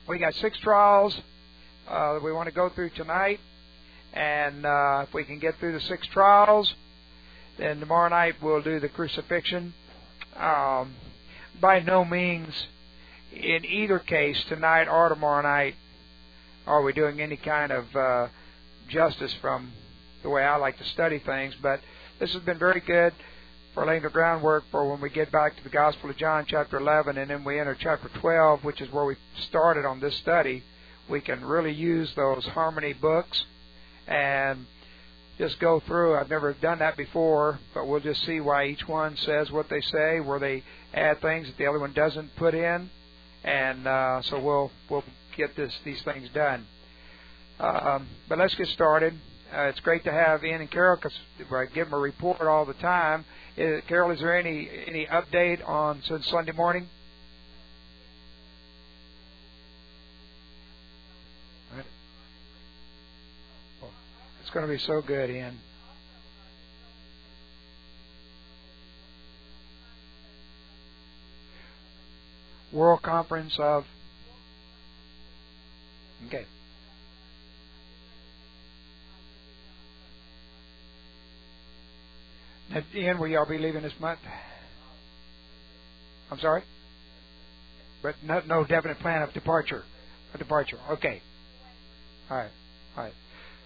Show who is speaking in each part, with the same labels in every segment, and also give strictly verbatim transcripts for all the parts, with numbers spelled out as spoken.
Speaker 1: We got six trials uh, that we want to go through tonight. And uh, if we can get through the six trials, then tomorrow night we'll do the crucifixion. Um, by no means, in either case, tonight or tomorrow night, are we doing any kind of uh, justice from the way I like to study things. But this has been very good for laying the groundwork for when we get back to the Gospel of John, chapter eleven, and then we enter chapter twelve, which is where we started on this study. We can really use those harmony books and just go through. I've never done that before, but we'll just see why each one says what they say, where they add things that the other one doesn't put in, and uh, so we'll we'll get this these things done. Um, but let's get started. Uh, it's great to have Ian and Carol because I give them a report all the time. Is, Carol, is there any any update on since Sunday morning? It's going to be so good, Ian. World Conference of... Okay. Now, Ian, will y'all be leaving this month? I'm sorry? But no, no definite plan of departure. A departure. Okay. All right. All right.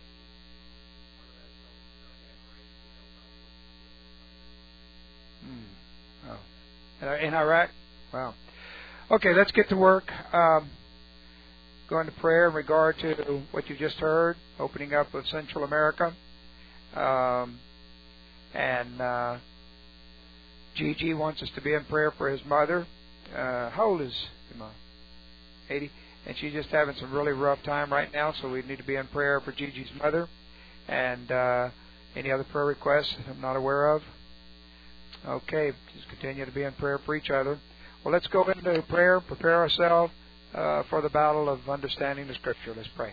Speaker 1: Oh. In Iraq? Wow. Okay, let's get to work. Um, going to prayer in regard to what you just heard, opening up of Central America. Um, and uh, Gigi wants us to be in prayer for his mother. Uh, how old is your mom? eighty. And she's just having some really rough time right now, so we need to be in prayer for Gigi's mother. And uh, any other prayer requests I'm not aware of? Okay, just continue to be in prayer for each other. Well, let's go into prayer, prepare ourselves uh, for the battle of understanding the Scripture. Let's pray.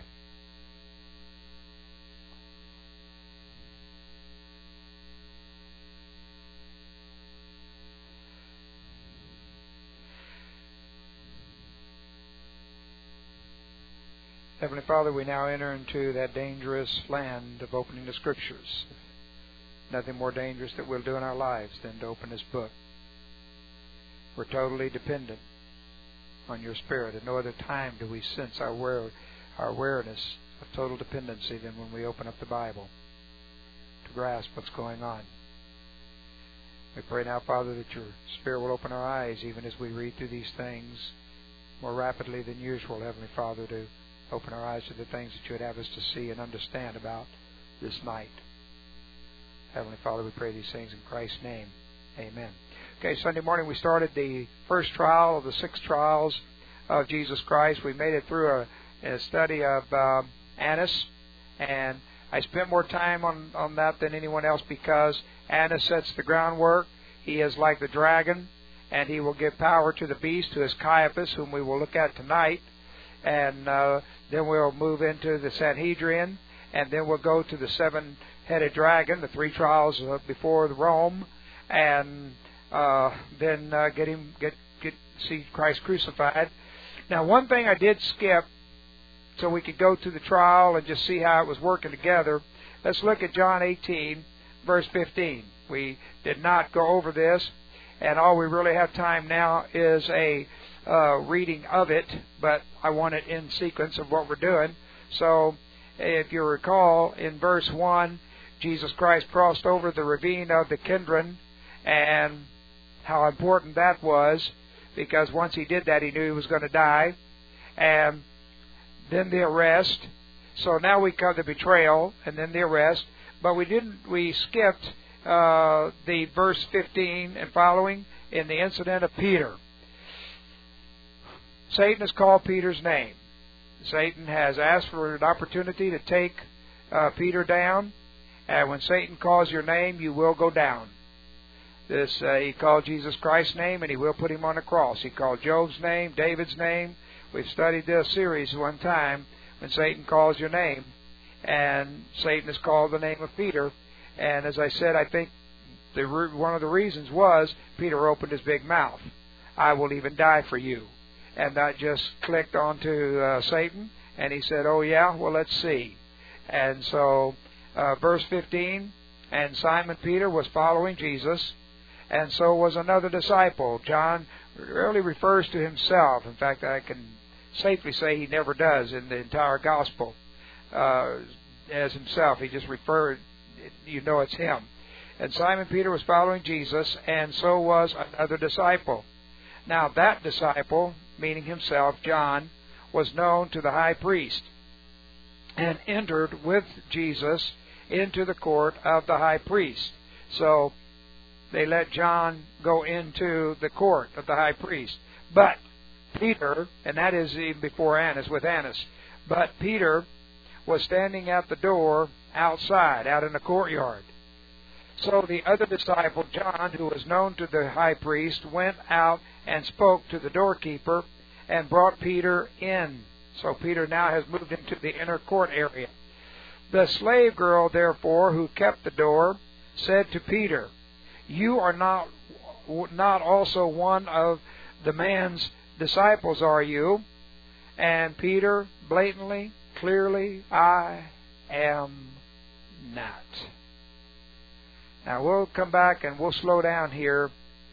Speaker 1: Heavenly Father, we now enter into that dangerous land of opening the Scriptures. Nothing more dangerous that we'll do in our lives than to open this book. We're totally dependent on your Spirit. At no other time do we sense our aware, our awareness of total dependency than when we open up the Bible to grasp what's going on. We pray now, Father, that your Spirit will open our eyes even as we read through these things more rapidly than usual, Heavenly Father, to open our eyes to the things that you would have us to see and understand about this night. Heavenly Father, we pray these things in Christ's name. Amen. Okay, Sunday morning we started the first trial of the six trials of Jesus Christ. We made it through a, a study of uh, Annas, and I spent more time on, on that than anyone else because Annas sets the groundwork. He is like the dragon, and he will give power to the beast, who is Caiaphas, whom we will look at tonight. And uh, then we'll move into the Sanhedrin, and then we'll go to the seven-headed dragon, the three trials uh, before the Rome, and uh, then uh, get him get get see Christ crucified. Now, one thing I did skip, so we could go to the trial and just see how it was working together. Let's look at John eighteen, verse fifteen. We did not go over this, and all we really have time now is a uh, reading of it, but I want it in sequence of what we're doing. So, if you recall, in verse one, Jesus Christ crossed over the ravine of the Kidron, and how important that was, because once he did that, he knew he was going to die. And then the arrest. So now we come to betrayal, and then the arrest. But we didn't. We skipped uh, the verse fifteen and following in the incident of Peter. Satan has called Peter's name. Satan has asked for an opportunity to take uh, Peter down. And when Satan calls your name, you will go down. This uh, he called Jesus Christ's name, and he will put him on the cross. He called Job's name, David's name. We've studied this series one time when Satan calls your name. And Satan has called the name of Peter. And as I said, I think the one of the reasons was Peter opened his big mouth. I will even die for you. and that just clicked onto uh, Satan, and he said, oh yeah, well let's see. And so, uh, verse fifteen, and Simon Peter was following Jesus, and so was another disciple. John rarely refers to himself. In fact, I can safely say he never does in the entire gospel uh, as himself. He just referred, you know it's him. And Simon Peter was following Jesus, and so was another disciple. Now that disciple, meaning himself, John, was known to the high priest, and entered with Jesus into the court of the high priest. So they let John go into the court of the high priest. But Peter, and that is even before Annas, with Annas, but Peter was standing at the door outside, out in the courtyard. So the other disciple, John, who was known to the high priest, went out and spoke to the doorkeeper and brought Peter in. So Peter now has moved into the inner court area. The slave girl, therefore, who kept the door, said to Peter, you are not not also one of the man's disciples, are you? And Peter, blatantly, clearly, I am not. Now we'll come back and we'll slow down here.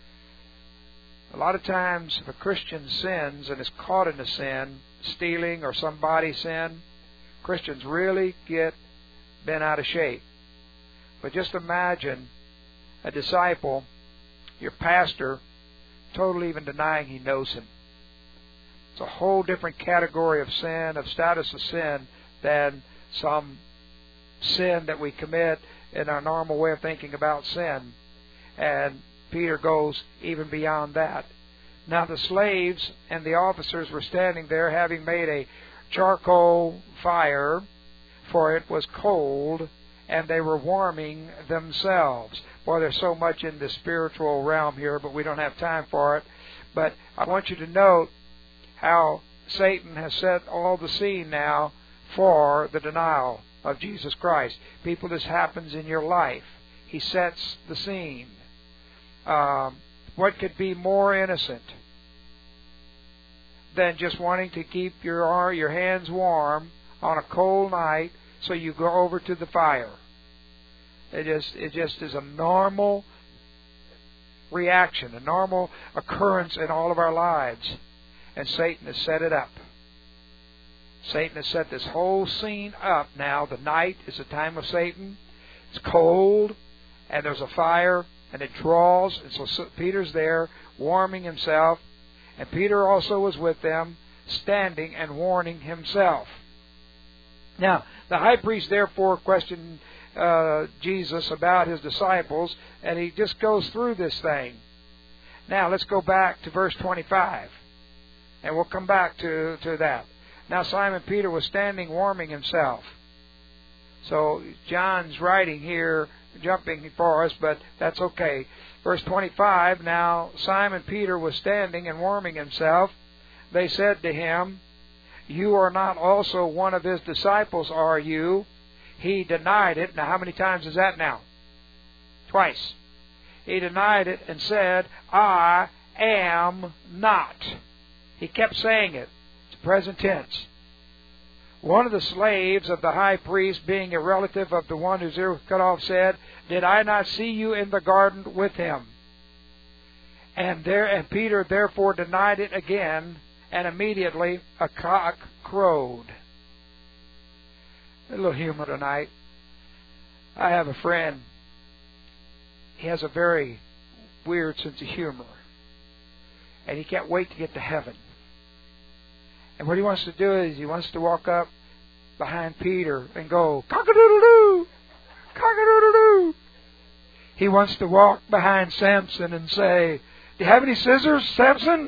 Speaker 1: A lot of times if a Christian sins and is caught in a sin, stealing or somebody sin, Christians really get bent out of shape. But just imagine a disciple, your pastor, totally even denying he knows him. It's a whole different category of sin, of status of sin, than some sin that we commit in our normal way of thinking about sin. And Peter goes even beyond that. Now the slaves and the officers were standing there, having made a charcoal fire, for it was cold, and they were warming themselves. Boy, there's so much in the spiritual realm here, but we don't have time for it. But I want you to note how Satan has set all the scene now for the denial of Jesus Christ. People, this happens in your life. He sets the scene. Um, what could be more innocent than just wanting to keep your your hands warm on a cold night so you go over to the fire? It just, it just is a normal reaction, a normal occurrence in all of our lives. And Satan has set it up. Satan has set this whole scene up now. The night is the time of Satan. It's cold, and there's a fire, and it draws. And so Peter's there, warming himself. And Peter also was with them, standing and warning himself. Now, the high priest therefore questioned uh, Jesus about his disciples, and he just goes through this thing. Now, let's go back to verse twenty-five, and we'll come back to, to that. Now Simon Peter was standing warming himself. So John's writing here, jumping for us, but that's okay. Verse twenty-five, now Simon Peter was standing and warming himself. They said to him, you are not also one of his disciples, are you? He denied it. Now how many times is that now? Twice. He denied it and said, I am not. He kept saying it. Present tense. One of the slaves of the high priest, being a relative of the one whose ear was cut off, said, did I not see you in the garden with him? And there, and Peter therefore denied it again, and immediately a cock crowed. A little humor tonight. I have a friend. He has a very weird sense of humor, and he can't wait to get to heaven. And what he wants to do is he wants to walk up behind Peter and go, cock-a-doodle-doo, cock-a-doodle-doo. He wants to walk behind Samson and say, do you have any scissors, Samson?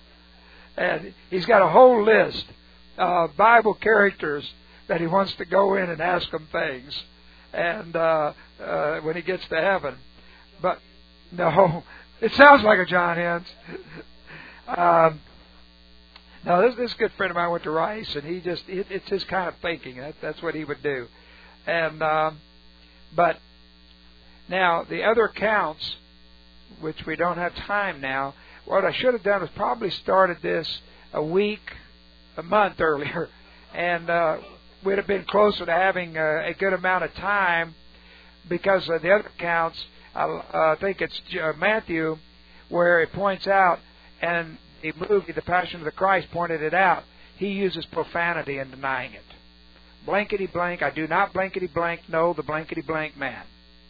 Speaker 1: And he's got a whole list of Bible characters that he wants to go in and ask them things. And uh, uh, when he gets to heaven. But no, it sounds like a John Hens. um, Now, this, this good friend of mine went to Rice, and he just, it, it's his kind of thinking. That, that's what he would do. And, um, but, now, the other accounts, which we don't have time now, what I should have done was probably started this a week, a month earlier, and uh, we'd have been closer to having a, a good amount of time, because uh, the other accounts, uh, uh, I think it's uh, Matthew, where it points out, and the movie, The Passion of the Christ, pointed it out, he uses profanity in denying it. Blankety blank, I do not blankety blank know the blankety blank man.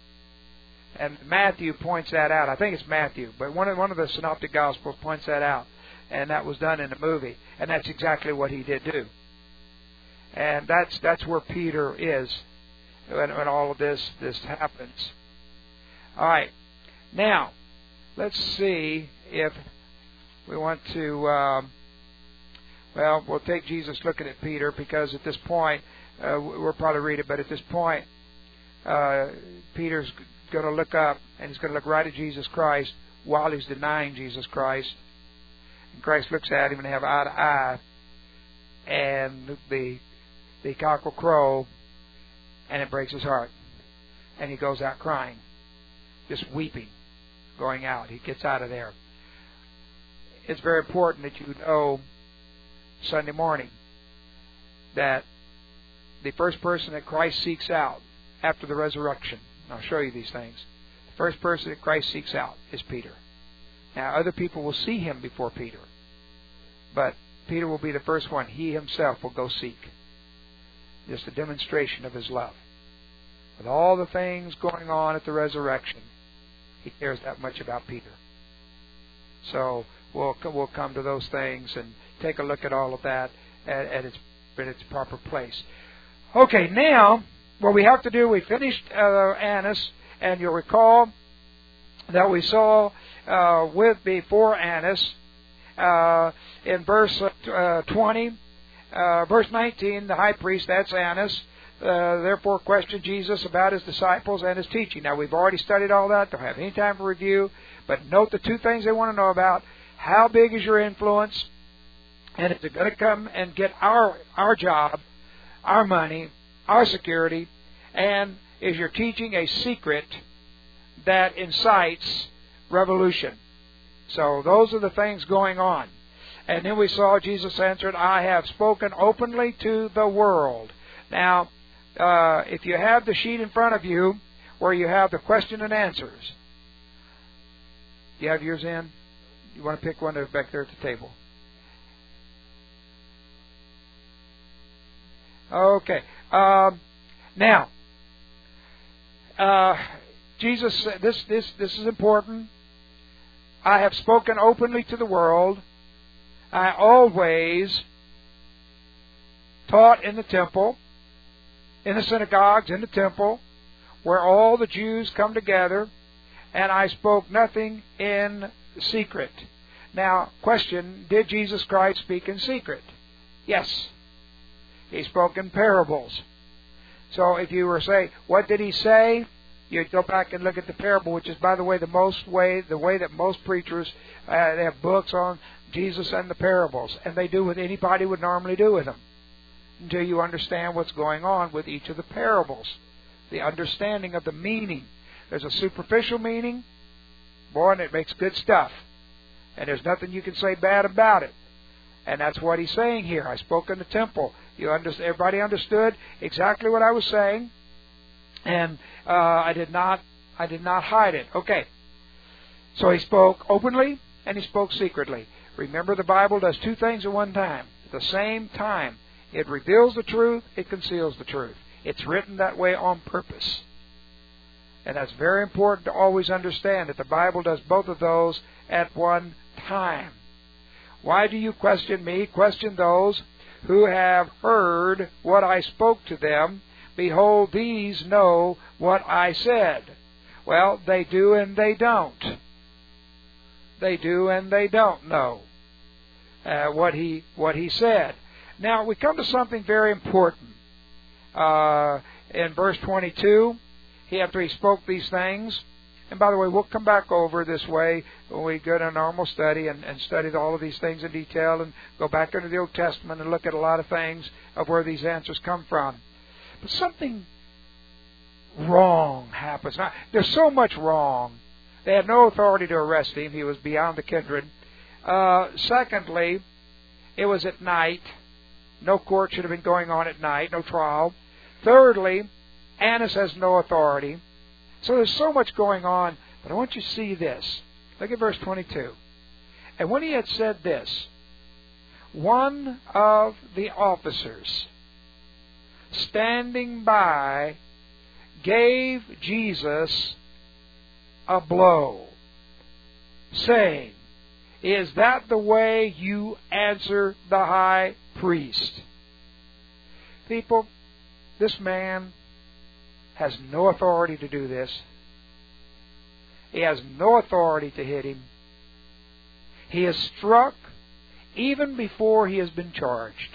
Speaker 1: And Matthew points that out. I think it's Matthew, but one of one of the synoptic gospels points that out, and that was done in the movie, and that's exactly what he did do. And that's that's where Peter is when, when all of this this happens. All right, now let's see if we want to. Um, well, we'll take Jesus looking at Peter, because at this point uh, we'll probably read it, but at this point uh, Peter's going to look up, and he's going to look right at Jesus Christ while he's denying Jesus Christ. And Christ looks at him, and they have eye to eye, and the the cock will crow, and it breaks his heart, and he goes out crying, just weeping, going out. He gets out of there. It's very important that you know Sunday morning that the first person that Christ seeks out after the resurrection, and I'll show you these things, the first person that Christ seeks out is Peter. Now, other people will see him before Peter, but Peter will be the first one. He himself will go seek. Just a demonstration of his love. With all the things going on at the resurrection, he cares that much about Peter. So we'll we'll come to those things and take a look at all of that at, at its at its proper place. Okay, now what we have to do, we finished uh, Annas, and you'll recall that we saw uh, with before Annas uh, in verse uh, twenty. Uh, verse nineteen, the high priest, that's Annas, uh, therefore questioned Jesus about his disciples and his teaching. Now, we've already studied all that. Don't have any time for review. But note the two things they want to know about. How big is your influence? And is it going to come and get our our job, our money, our security? And is your teaching a secret that incites revolution? So those are the things going on. And then we saw Jesus answered, I have spoken openly to the world. Now, uh, if you have the sheet in front of you where you have the question and answers, you have yours in? You want to pick one that's back there at the table? Okay. Um, now, uh, Jesus said, this, this, this is important. I have spoken openly to the world. I always taught in the temple, in the synagogues, in the temple, where all the Jews come together, and I spoke nothing in secret. Now, question, did Jesus Christ speak in secret? Yes. He spoke in parables. So if you were to say, what did he say? You'd go back and look at the parable, which is, by the way, the most way, the way that most preachers, uh, they have books on Jesus and the parables, and they do what anybody would normally do with them, until you understand what's going on with each of the parables, the understanding of the meaning. There's a superficial meaning, boy, and it makes good stuff, and there's nothing you can say bad about it. And that's what he's saying here. I spoke in the temple. You under, everybody understood exactly what I was saying, and uh, I did not, I did not hide it. Okay. So he spoke openly and he spoke secretly. Remember, the Bible does two things at one time. At the same time, it reveals the truth, it conceals the truth. It's written that way on purpose. And that's very important to always understand, that the Bible does both of those at one time. Why do you question me? Question those who have heard what I spoke to them. Behold, these know what I said. Well, they do and they don't. They do and they don't know uh, what he what he said. Now, we come to something very important. Uh, in verse twenty-two, he, after he spoke these things, and by the way, we'll come back over this way when we go to a normal study and, and study all of these things in detail and go back into the Old Testament and look at a lot of things of where these answers come from. But something wrong happens. Now, there's so much wrong. They had no authority to arrest him. He was beyond the kindred. Uh, secondly, it was at night. No court should have been going on at night, no trial. Thirdly, Annas has no authority. So there's so much going on, but I want you to see this. Look at verse twenty-two. And when he had said this, one of the officers standing by gave Jesus a blow, saying, "Is that the way you answer the high priest?" People, this man has no authority to do this. He has no authority to hit him. He is struck even before he has been charged.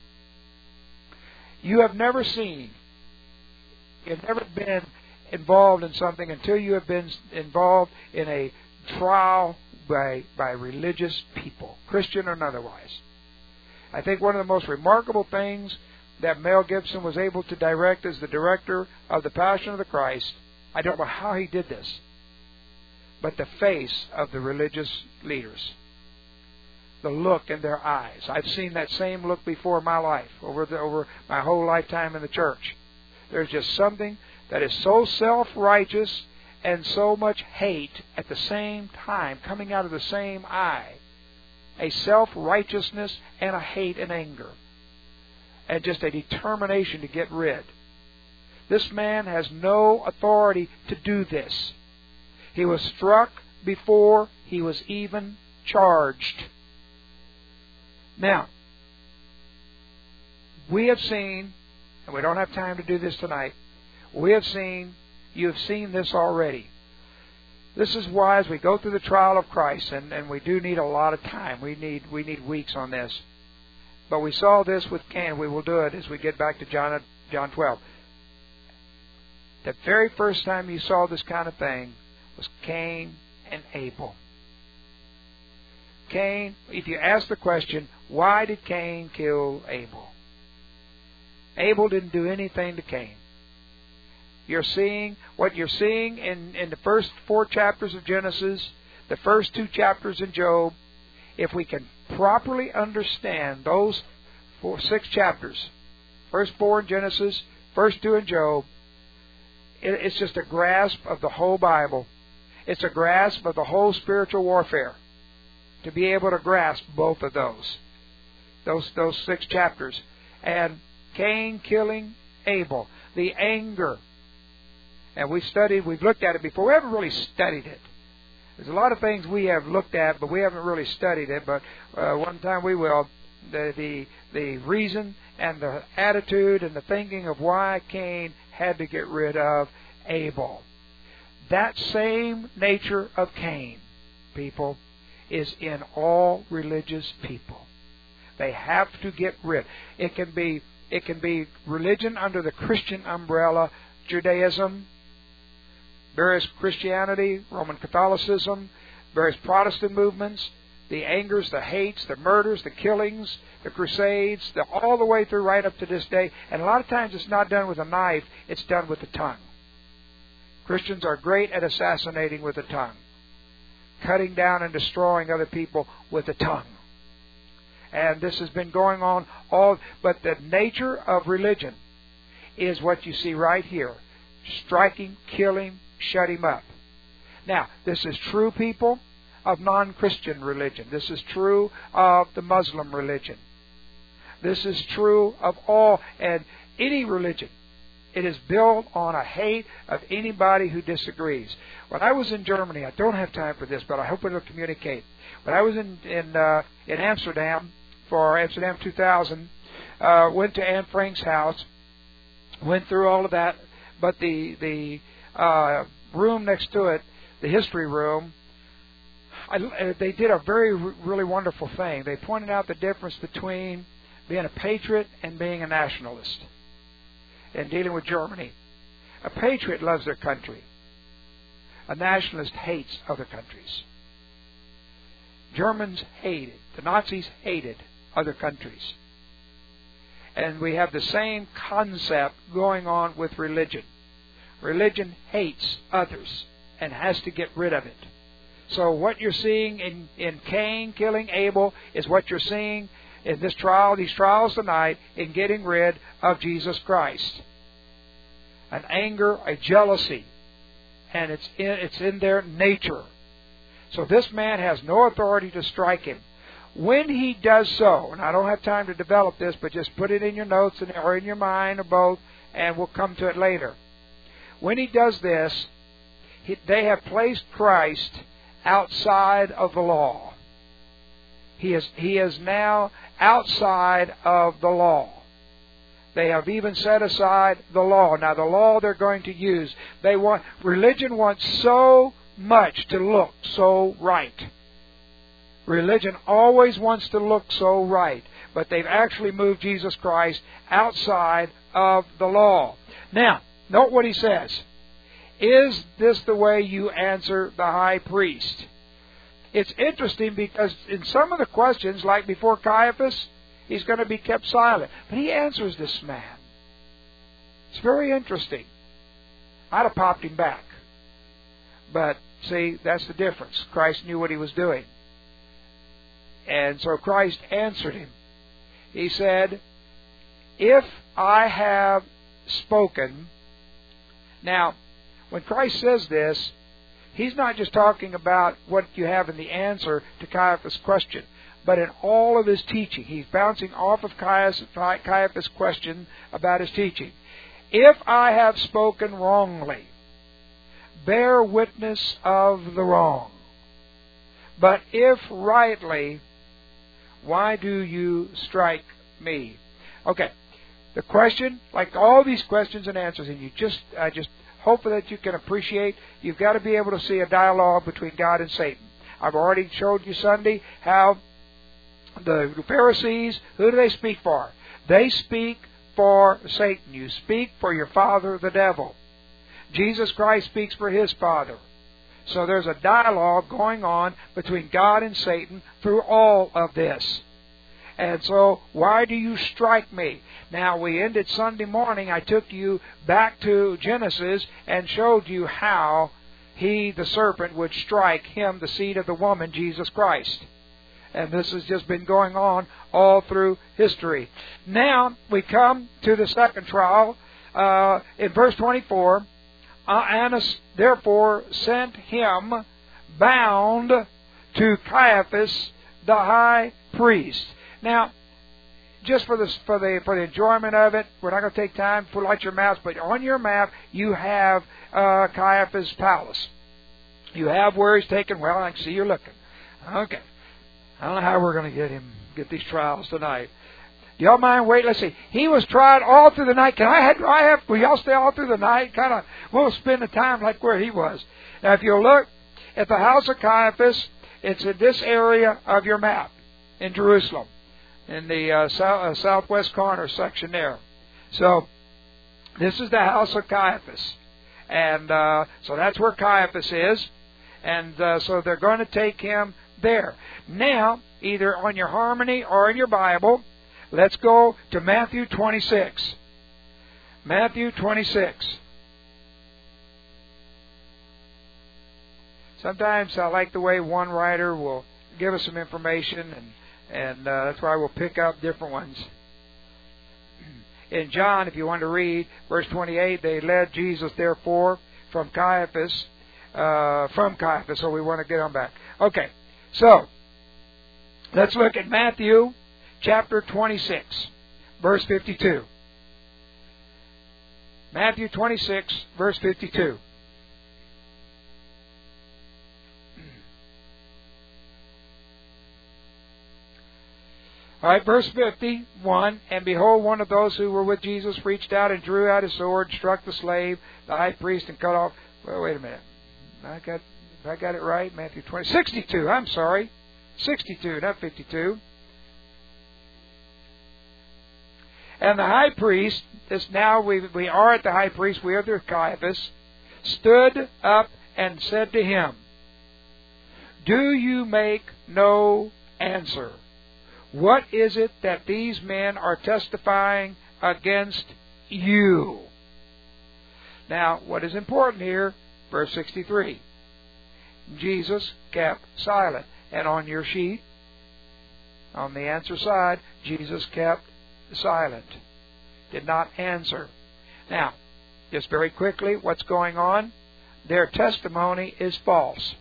Speaker 1: You have never seen, you've never been involved in something until you have been involved in a trial by, by religious people, Christian or otherwise. I think one of the most remarkable things that Mel Gibson was able to direct as the director of The Passion of the Christ, I don't know how he did this, but the face of the religious leaders, the look in their eyes. I've seen that same look before in my life, over the, over my whole lifetime in the church. There's just something that is so self-righteous and so much hate at the same time, coming out of the same eye. A self-righteousness and a hate and anger. And just a determination to get rid. This man has no authority to do this. He was struck before he was even charged. Now, we have seen, and we don't have time to do this tonight, we have seen, you have seen this already. This is why as we go through the trial of Christ, and, and we do need a lot of time, we need we need weeks on this. But we saw this with Cain. We will do it as we get back to John, John twelve. The very first time you saw this kind of thing was Cain and Abel. Cain, if you ask the question, why did Cain kill Abel? Abel didn't do anything to Cain. You're seeing, what you're seeing in, in the first four chapters of Genesis, the first two chapters in Job, if we can properly understand those four, six chapters, first four in Genesis, first two in Job, it, it's just a grasp of the whole Bible. It's a grasp of the whole spiritual warfare. To be able to grasp both of those, those, those six chapters. And Cain killing Abel, the anger. And we've studied, we've looked at it before. We haven't really studied it. There's a lot of things we have looked at, but we haven't really studied it. But uh, one time we will. The, the the reason and the attitude and the thinking of why Cain had to get rid of Abel. That same nature of Cain, people, is in all religious people. They have to get rid. It can be it can be religion under the Christian umbrella, Judaism, various Christianity, Roman Catholicism, various Protestant movements, the angers, the hates, the murders, the killings, the crusades, the, all the way through right up to this day. And a lot of times it's not done with a knife, it's done with the tongue. Christians are great at assassinating with the tongue, cutting down and destroying other people with the tongue. And this has been going on all, but the nature of religion is what you see right here. Striking, killing, shut him up. Now, this is true, people, of non-Christian religion. This is true of the Muslim religion. This is true of all and any religion. It is built on a hate of anybody who disagrees. When I was in Germany, I don't have time for this, but I hope it'll communicate. When I was in in, uh, in Amsterdam for Amsterdam two thousand, uh, went to Anne Frank's house, went through all of that, but the the uh, room next to it, the history room, I, they did a very really wonderful thing. They pointed out the difference between being a patriot and being a nationalist. In dealing with Germany, a patriot loves their country. A nationalist hates other countries. Germans hated, the Nazis hated other countries. And we have the same concept going on with religion. Religion hates others and has to get rid of it. So what you're seeing in, in Cain killing Abel is what you're seeing in this trial, these trials tonight, in getting rid of Jesus Christ. An anger, a jealousy, and it's in, it's in their nature. So this man has no authority to strike him. When he does so, and I don't have time to develop this, but just put it in your notes or in your mind or both, and we'll come to it later. When he does this, he, they have placed Christ outside of the law. He is, he is now outside of the law. They have even set aside the law. Now, the law they're going to use, they want religion wants so much to look so right. Religion always wants to look so right, but they've actually moved Jesus Christ outside of the law. Now, note what he says. Is this the way you answer the high priest? It's interesting because in some of the questions, like before Caiaphas, he's going to be kept silent. But he answers this man. It's very interesting. I'd have popped him back. But, see, that's the difference. Christ knew what he was doing. And so Christ answered him. He said, if I have spoken... Now, when Christ says this, he's not just talking about what you have in the answer to Caiaphas' question, but in all of his teaching. He's bouncing off of Caiaphas' question about his teaching. If I have spoken wrongly, bear witness of the wrong. But if rightly, why do you strike me? Okay, the question, like all these questions and answers, and you just, I just hope that you can appreciate, you've got to be able to see a dialogue between God and Satan. I've already showed you Sunday how the Pharisees, who do they speak for? They speak for Satan. You speak for your father, the devil. Jesus Christ speaks for his father. So there's a dialogue going on between God and Satan through all of this. And so, why do you strike me? Now, we ended Sunday morning. I took you back to Genesis and showed you how he, the serpent, would strike him, the seed of the woman, Jesus Christ. And this has just been going on all through history. Now, we come to the second trial. Uh, in verse twenty-four, uh, Annas therefore sent him bound to Caiaphas, the high priest. Now, just for the for the for the enjoyment of it, we're not going to take time to pull out your maps, but on your map you have uh, Caiaphas' palace. You have where he's taken. Well, I can see you're looking. Okay, I don't know how we're going to get him get these trials tonight. Do y'all mind wait? Let's see. He was tried all through the night. Can I have? I have? Will y'all stay all through the night? Kind of. We'll spend the time like where he was. Now, if you look at the house of Caiaphas, it's in this area of your map in Jerusalem, in the uh, south, uh, southwest corner section there. So, this is the house of Caiaphas. And uh, so that's where Caiaphas is. And uh, so they're going to take him there. Now, either on your harmony or in your Bible, let's go to Matthew twenty-six. Matthew twenty-six. Sometimes I like the way one writer will give us some information, and And uh, that's why we'll pick up different ones. In John, if you want to read, verse twenty-eight, they led Jesus, therefore, from Caiaphas, uh, from Caiaphas, so we want to get on back. Okay, so, let's look at Matthew chapter twenty-six, verse fifty-two. Matthew twenty-six, verse fifty-two. All right, verse fifty-one, and behold, one of those who were with Jesus reached out and drew out his sword, struck the slave, the high priest, and cut off. Well, wait a minute. I got, I got it right. Matthew twenty, sixty-two. I'm sorry, sixty-two, not fifty-two. And the high priest, this now we we are at the high priest. We are the Caiaphas, stood up and said to him, "Do you make no answer? What is it that these men are testifying against you?" Now, what is important here, verse sixty-three. Jesus kept silent. And on your sheet, On the answer side, Jesus kept silent, did not answer. Now, just very quickly, what's going on? Their testimony is false.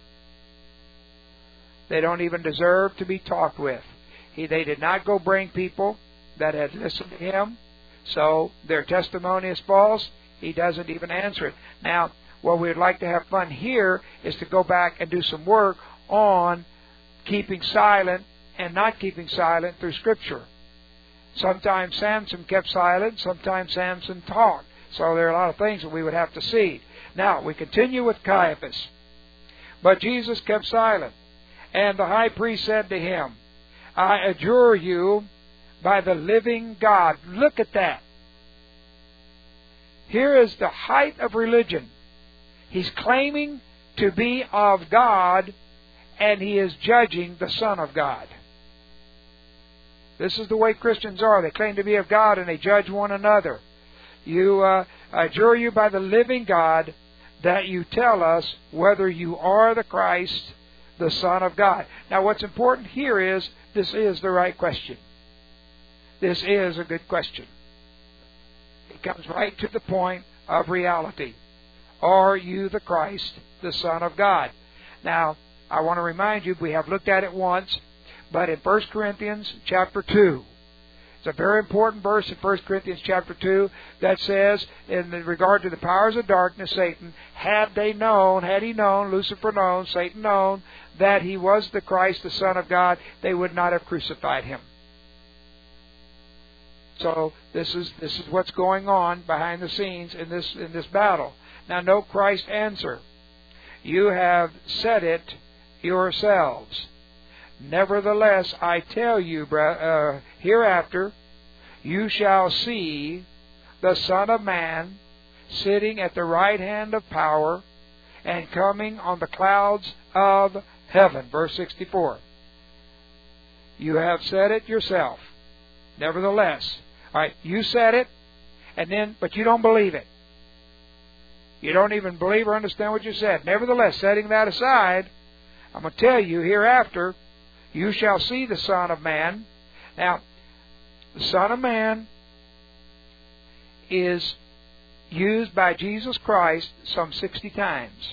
Speaker 1: They don't even deserve to be talked with. He, they did not go bring people that had listened to him, so their testimony is false. He doesn't even answer it. Now, what we'd like to have fun here is to go back and do some work on keeping silent and not keeping silent through Scripture. Sometimes Samson kept silent, sometimes Samson talked. So there are a lot of things that we would have to see. Now, we continue with Caiaphas. But Jesus kept silent. And the high priest said to him, I adjure you by the living God. Look at that. Here is the height of religion. He's claiming to be of God, and he is judging the Son of God. This is the way Christians are. They claim to be of God, and they judge one another. You, uh, I adjure you by the living God that you tell us whether you are the Christ, the Son of God. Now, what's important here is this is the right question. This is a good question. It comes right to the point of reality. Are you the Christ, the Son of God? Now, I want to remind you, we have looked at it once, but in First Corinthians chapter two, it's a very important verse in First Corinthians chapter two that says, in regard to the powers of darkness, Satan, had they known, had he known, Lucifer known, Satan known, that he was the Christ, the Son of God, they would not have crucified him. So this is this is what's going on behind the scenes in this in this battle. Now note Christ's answer. You have said it yourselves. Nevertheless, I tell you, uh, hereafter you shall see the Son of Man sitting at the right hand of power and coming on the clouds of heaven. Verse sixty-four. You have said it yourself. Nevertheless. All right, you said it, and then, but you don't believe it. You don't even believe or understand what you said. Nevertheless, setting that aside, I'm going to tell you hereafter, you shall see the Son of Man. Now, the Son of Man is used by Jesus Christ some sixty times.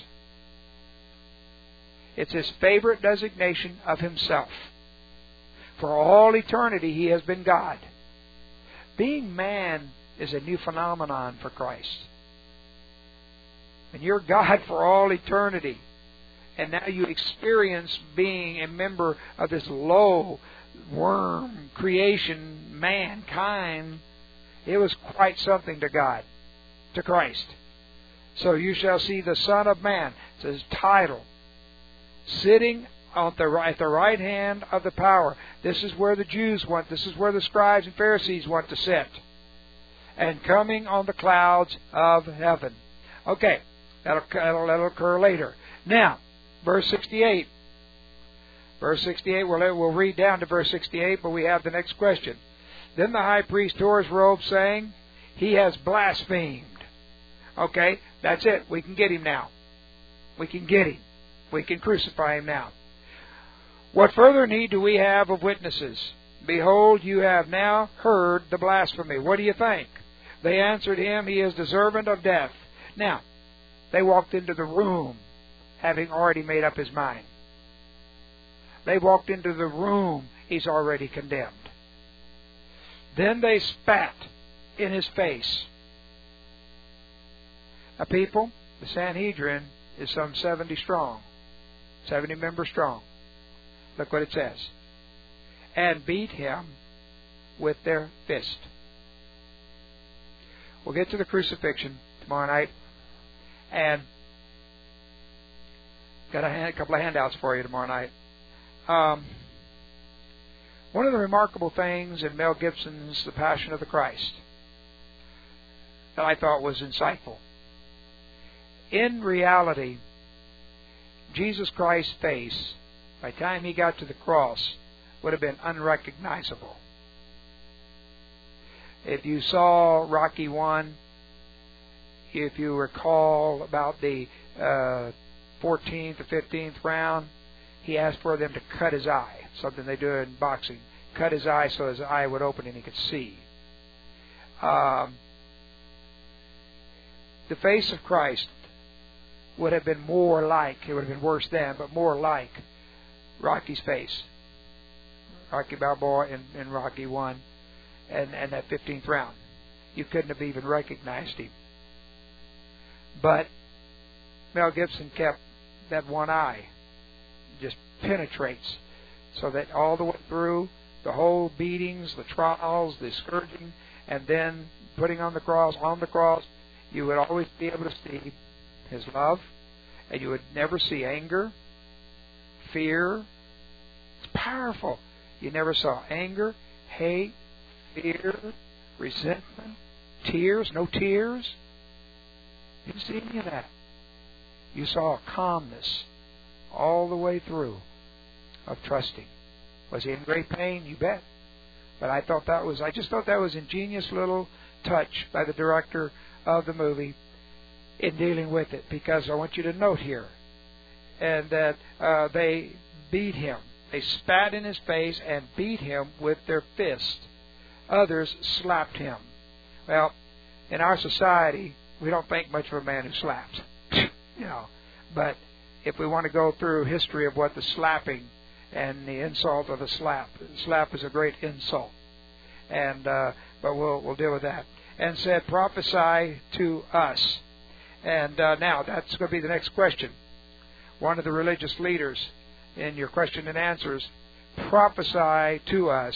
Speaker 1: It's his favorite designation of himself. For all eternity, he has been God. Being man is a new phenomenon for Christ. And you're God for all eternity. And now you experience being a member of this low worm creation, mankind. It was quite something to God, to Christ. So you shall see the Son of Man, it's his title, sitting at the right, at the right hand of the power. This is where the Jews want, this is where the scribes and Pharisees want to sit. And coming on the clouds of heaven. Okay, that'll, that'll, that'll occur later. Now, verse sixty-eight. Verse sixty-eight, we'll, we'll read down to verse sixty-eight, but we have the next question. Then the high priest tore his robe, saying, he has blasphemed. Okay, that's it. We can get him now. We can get him. We can crucify him now. What further need do we have of witnesses? Behold, you have now heard the blasphemy. What do you think? They answered him, he is deserving of death. Now, they walked into the room having already made up his mind. They walked into the room, he's already condemned. Then they spat in his face. Now, people, the Sanhedrin is some seventy strong, seventy members strong. Look what it says. And beat him with their fist. We'll get to the crucifixion tomorrow night. And got a, hand, a couple of handouts for you tomorrow night. Um, one of the remarkable things in Mel Gibson's The Passion of the Christ that I thought was insightful. In reality, Jesus Christ's face, by the time he got to the cross, would have been unrecognizable. If you saw Rocky one, if you recall about the uh, fourteenth or fifteenth round, he asked for them to cut his eye, something they do in boxing. cut his eye so his eye would open and he could see. Um, the face of Christ would have been more like, it would have been worse then, but more like Rocky's face. Rocky Balboa in, in Rocky one and, and that fifteenth round. You couldn't have even recognized him. But Mel Gibson kept that one eye, just penetrates, so that all the way through, the whole beatings, the trials, the scourging, and then putting on the cross, on the cross, you would always be able to see His love, and you would never see anger, fear. It's powerful. You never saw anger, hate, fear, resentment, tears, no tears. You didn't see any of that. You saw a calmness all the way through of trusting. Was he in great pain? You bet. But I thought that was, I just thought that was an ingenious little touch by the director of the movie in dealing with it, because I want you to note here, and that uh, they beat him. They spat in his face and beat him with their fist. Others slapped him. Well, in our society, we don't think much of a man who slaps. You know, but if we want to go through history of what the slapping and the insult of the slap, slap is a great insult, and uh, but we'll we'll deal with that. And said, prophesy to us. And uh, now that's going to be the next question. One of the religious leaders in your question and answers, prophesy to us,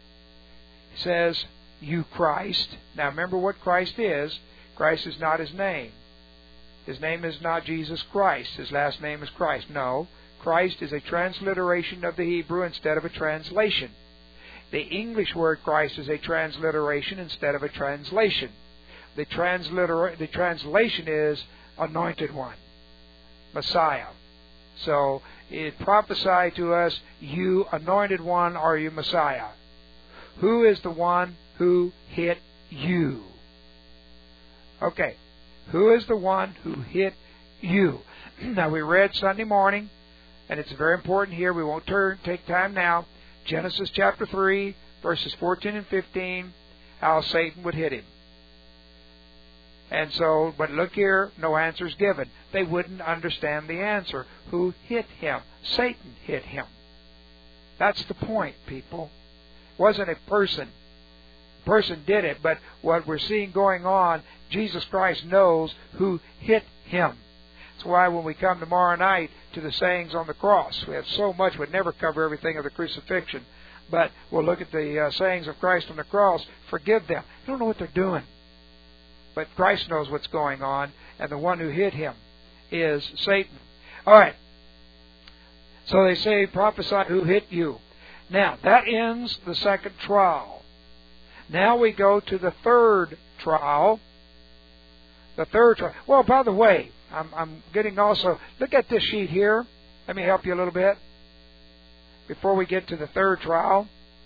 Speaker 1: says, you Christ. Now remember what Christ is. Christ is not His name. His name is not Jesus Christ. His last name is Christ. No, Christ is a transliteration of the Hebrew instead of a translation. The English word Christ is a transliteration instead of a translation. The, transliter- the translation is Anointed One, Messiah. So, it prophesy to us, you Anointed One, are you Messiah? Who is the one who hit you? Okay. Who is the one who hit you? Now, we read Sunday morning, and it's very important here. We won't turn, take time now. Genesis chapter three, verses fourteen and fifteen, how Satan would hit him. And so, but look here, no answers given. They wouldn't understand the answer. Who hit him? Satan hit him. That's the point, people. It wasn't a person. A person did it, but what we're seeing going on, Jesus Christ knows who hit him. That's why when we come tomorrow night to the sayings on the cross, we have so much, we'd never cover everything of the crucifixion, but we'll look at the uh, sayings of Christ on the cross. Forgive them. They don't know what they're doing. But Christ knows what's going on, and the one who hit him is Satan. All right. So they say, prophesy who hit you. Now, that ends the second trial. Now we go to the third trial. The third trial. Well, by the way, I'm, I'm getting also, look at this sheet here. Let me help you a little bit before we get to the third trial.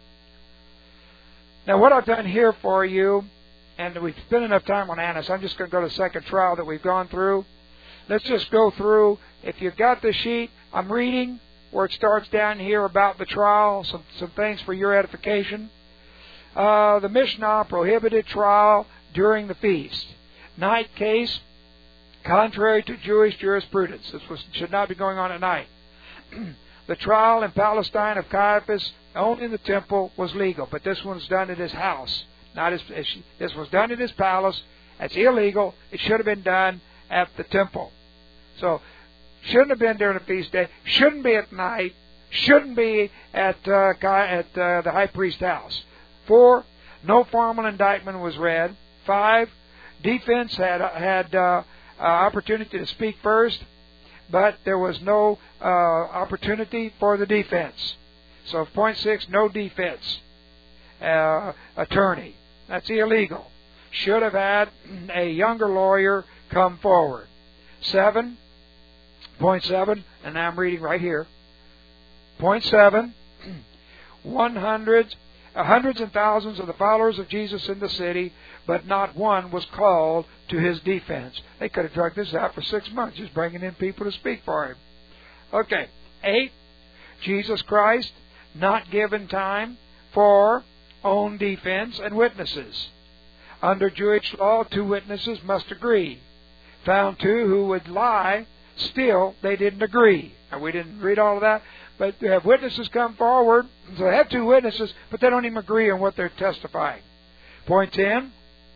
Speaker 1: Now, what I've done here for you, and we've spent enough time on Annas, I'm just going to go to the second trial that we've gone through. Let's just go through. If you've got the sheet, I'm reading where it starts down here about the trial, some, some things for your edification. Uh, the Mishnah prohibited trial during the feast. Night case, contrary to Jewish jurisprudence. This was, should not be going on at night. The trial in Palestine of Caiaphas, only in the temple, was legal, but this one's done at his house. Not his, this was done at his palace. That's illegal. It should have been done at the temple. So, shouldn't have been during a feast day. Shouldn't be at night. Shouldn't be at uh, at uh, the high priest's house. Four, no formal indictment was read. Five, defense had had uh, uh, opportunity to speak first, but there was no uh, opportunity for the defense. So, point six, no defense uh, attorney. That's illegal. Should have had a younger lawyer come forward. Seven, point seven, and I'm reading right here. Point seven, one hundred, uh, hundreds and thousands of the followers of Jesus in the city, but not one was called to his defense. They could have dragged this out for six months, just bringing in people to speak for him. Okay. Eight, Jesus Christ, not given time for own defense and witnesses. Under Jewish law, two witnesses must agree. Found two who would lie, still they didn't agree. Now, we didn't read all of that, but they have witnesses come forward. So they have two witnesses, but they don't even agree on what they're testifying. Point ten,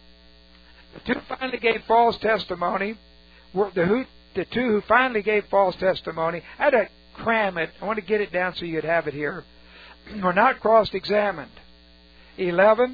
Speaker 1: the two finally gave false testimony. Were the, who, the two who finally gave false testimony, I had to cram it. I want to get it down so you'd have it here. Were not cross-examined. eleven,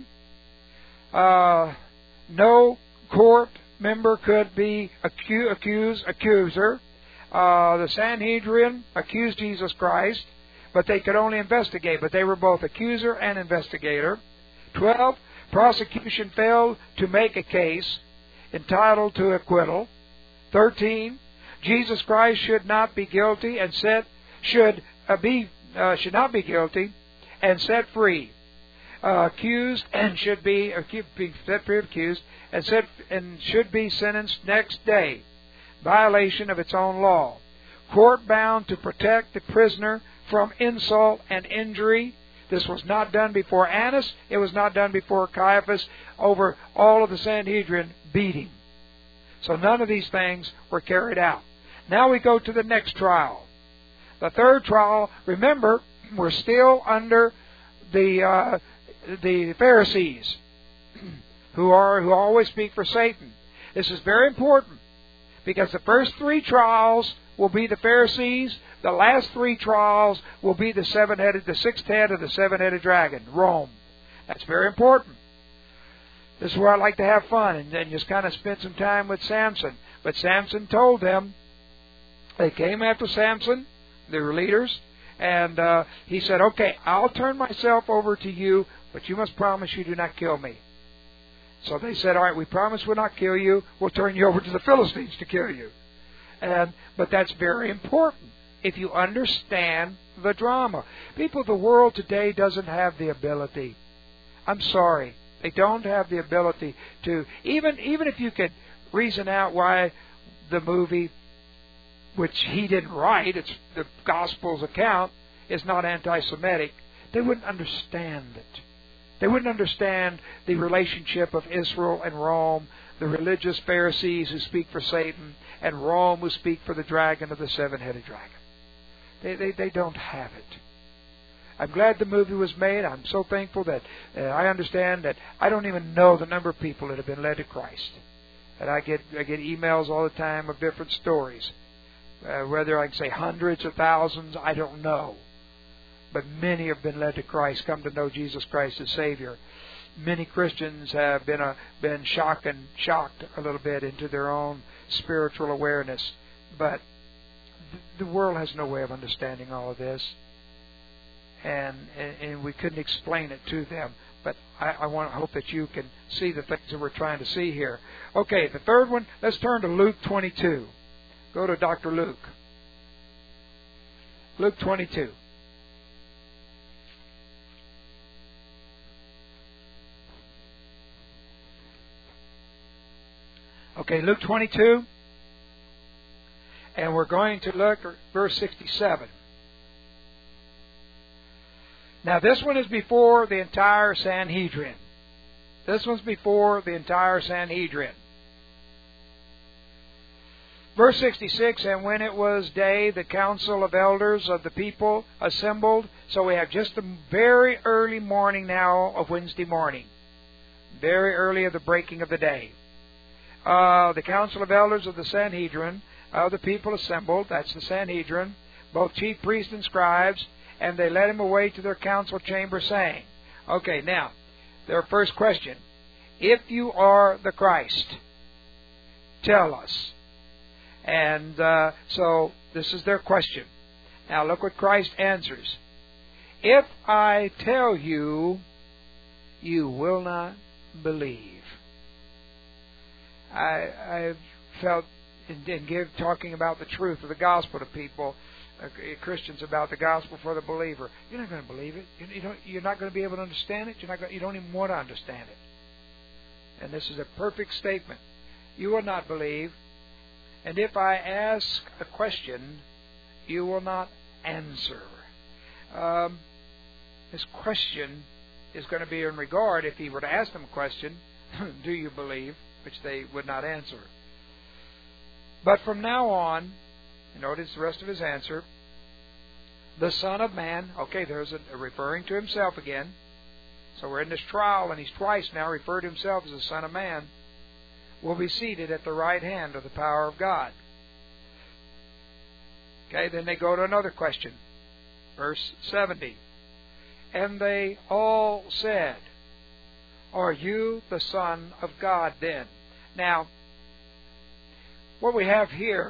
Speaker 1: uh, no court member could be acu- accused, accuser. Uh, the Sanhedrin accused Jesus Christ, but they could only investigate. But they were both accuser and investigator. twelve, prosecution failed to make a case entitled to acquittal. thirteen, Jesus Christ should not be guilty and set should uh, be uh, should not be guilty and set free. Uh, accused and should be, accused, be set free of accused and set and should be sentenced next day. Violation of its own law. Court bound to protect the prisoner from insult and injury. This was not done before Annas. It was not done before Caiaphas. Over all of the Sanhedrin beating. So none of these things were carried out. Now we go to the next trial. The third trial. Remember, we're still under the uh, the Pharisees, who are who always speak for Satan. This is very important, because the first three trials will be the Pharisees. The last three trials will be the seven-headed, the sixth head of the seven-headed dragon, Rome. That's very important. This is where I like to have fun and, and just kind of spend some time with Samson. But Samson told them, they came after Samson, they were leaders, and uh, he said, okay, I'll turn myself over to you, but you must promise you do not kill me. So they said, all right, we promise we'll not kill you. We'll turn you over to the Philistines to kill you. And But that's very important if you understand the drama. People of the world today doesn't have the ability. I'm sorry. They don't have the ability to, even even if you could reason out why the movie, which he didn't write, it's the Gospel's account, is not anti-Semitic, they wouldn't understand it. They wouldn't understand the relationship of Israel and Rome, the religious Pharisees who speak for Satan, and Rome who speak for the dragon of the seven-headed dragon. They, they, they don't have it. I'm glad the movie was made. I'm so thankful that uh, I understand that I don't even know the number of people that have been led to Christ. And I get I get emails all the time of different stories. Uh, whether I can say hundreds or thousands, I don't know. But many have been led to Christ, come to know Jesus Christ as Savior. Many Christians have been uh, been shocked and shocked a little bit into their own spiritual awareness. But th- the world has no way of understanding all of this. And, and, and we couldn't explain it to them. But I, I want to hope that you can see the things that we're trying to see here. Okay, the third one, let's turn to Luke twenty-two. Go to Doctor Luke. Luke twenty-two. Okay, Luke twenty-two. And we're going to look at verse sixty-seven. Now, this one is before the entire Sanhedrin. This one's before the entire Sanhedrin. Verse sixty-six, and when it was day, the council of elders of the people assembled. So we have just a very early morning now of Wednesday morning. Very early of the breaking of the day. Uh, the council of elders of the Sanhedrin, of the people assembled, that's the Sanhedrin, both chief priests and scribes, and they led him away to their council chamber, saying, okay, now, their first question, if you are the Christ, tell us. And uh, so this is their question. Now look what Christ answers. If I tell you, you will not believe. I I felt in, in give, talking about the truth of the gospel to people, uh, Christians, about the gospel for the believer. You're not going to believe it. You, you don't, you're not going to be able to understand it. You're not going, you don't even want to understand it. And this is a perfect statement. You will not believe. And if I ask a question, you will not answer. Um, this question is going to be in regard, if he were to ask them a question, do you believe, which they would not answer. But from now on, notice the rest of his answer, the Son of Man, okay, there's a, a referring to himself again. So we're in this trial, and he's twice now referred to himself as the Son of Man, will be seated at the right hand of the power of God. Okay, then they go to another question. Verse seventy. And they all said, Are you the Son of God then? Now, what we have here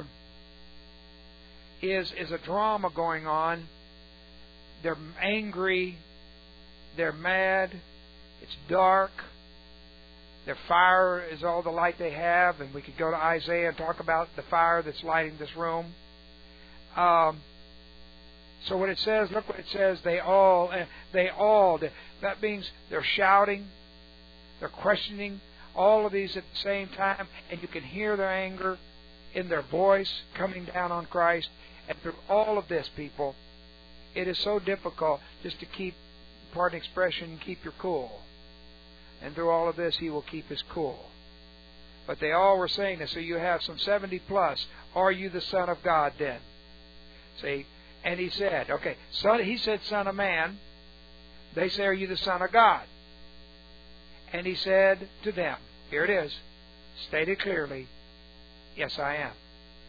Speaker 1: is, is a drama going on. They're angry. They're mad. It's dark. Their fire is all the light they have. And we could go to Isaiah and talk about the fire that's lighting this room. Um, so when it says, look what it says, they all, they all, that means they're shouting, they're questioning, all of these at the same time, and you can hear their anger in their voice coming down on Christ. And through all of this, people, it is so difficult just to keep, pardon expression, keep your cool. And through all of this, he will keep his cool. But they all were saying this, so you have some seventy plus, are you the Son of God then? See, and he said, okay, son, he said Son of Man. They say, are you the Son of God? And he said to them, here it is, stated clearly, yes, I am.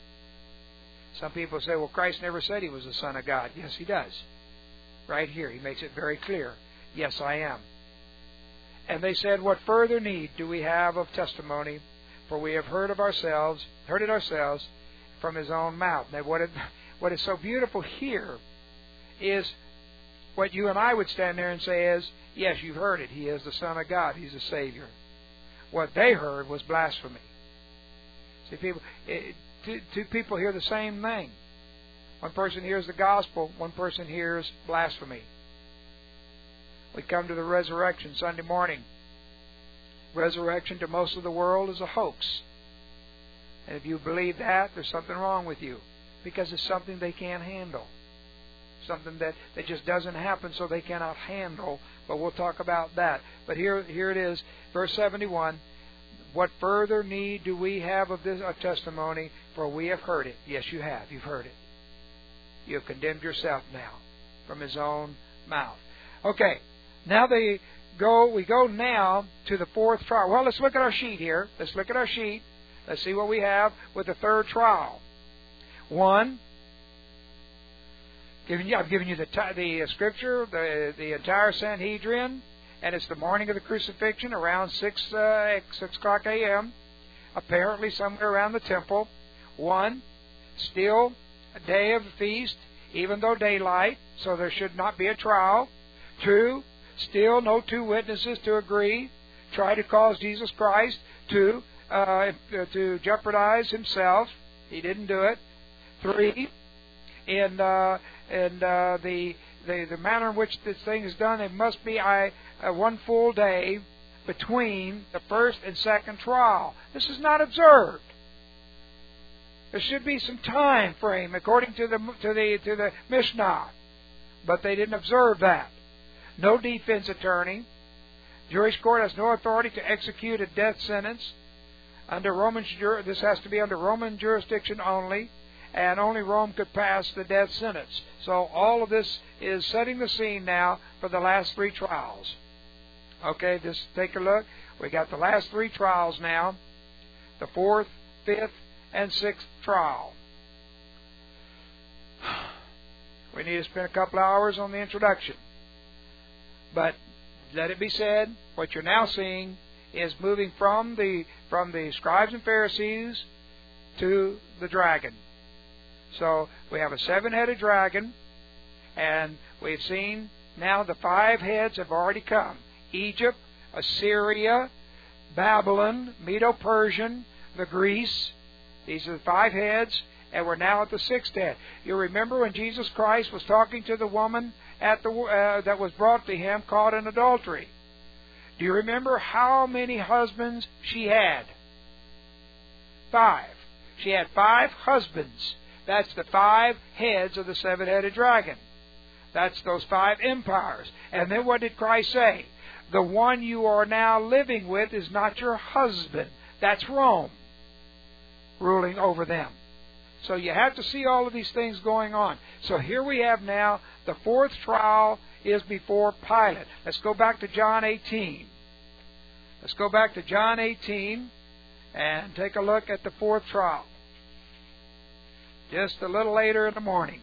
Speaker 1: Some people say, well, Christ never said he was the Son of God. Yes, he does. Right here, he makes it very clear. Yes, I am. And they said, what further need do we have of testimony? For we have heard of ourselves, heard it ourselves from his own mouth. Now, what, it, what is so beautiful here is what you and I would stand there and say is, yes, you've heard it. He is the Son of God. He's the Savior. What they heard was blasphemy. See, people, it, two, two people hear the same thing. One person hears the gospel, one person hears blasphemy. We come to the resurrection Sunday morning. Resurrection to most of the world is a hoax. And if you believe that, there's something wrong with you. Because it's something they can't handle. Something that, that just doesn't happen, so they cannot handle. But we'll talk about that. But here, here it is, verse seventy-one. What further need do we have of this of testimony? For we have heard it. Yes, you have. You've heard it. You have condemned yourself now from his own mouth. Okay. Now they go. We go now to the fourth trial. Well, let's look at our sheet here. Let's look at our sheet. Let's see what we have with the third trial. One. Giving you, I've given you the the uh, scripture, the the entire Sanhedrin, and it's the morning of the crucifixion, around six uh, six o'clock a.m. Apparently somewhere around the temple. One. Still a day of the feast, even though daylight, so there should not be a trial. Two. Still no two witnesses to agree, try to cause Jesus Christ to uh, to jeopardize himself. He didn't do it. Three, in uh, in uh, the, the the manner in which this thing is done, it must be I, uh, one full day between the first and second trial. This is not observed. There should be some time frame according to the to the to the Mishnah, but they didn't observe that. No defense attorney. Jewish court has no authority to execute a death sentence. Under Roman, this has to be under Roman jurisdiction only, and only Rome could pass the death sentence. So all of this is setting the scene now for the last three trials. Okay, just take a look. We got the last three trials now. The fourth, fifth, and sixth trial. We need to spend a couple hours on the introduction. But let it be said, what you're now seeing is moving from the from the scribes and Pharisees to the dragon. So we have a seven-headed dragon, and we've seen now the five heads have already come. Egypt, Assyria, Babylon, Medo-Persian, the Greece. These are the five heads, and we're now at the sixth head. You remember when Jesus Christ was talking to the woman at the uh, that was brought to him caught in adultery. Do you remember how many husbands she had? Five. She had five husbands. That's the five heads of the seven-headed dragon. That's those five empires. And then what did Christ say? the one you are now living with is not your husband. That's Rome ruling over them. So you have to see all of these things going on. So here we have now the fourth trial is before Pilate. Let's go back to John eighteen. Let's go back to John eighteen and take a look at the fourth trial. Just a little later in the morning.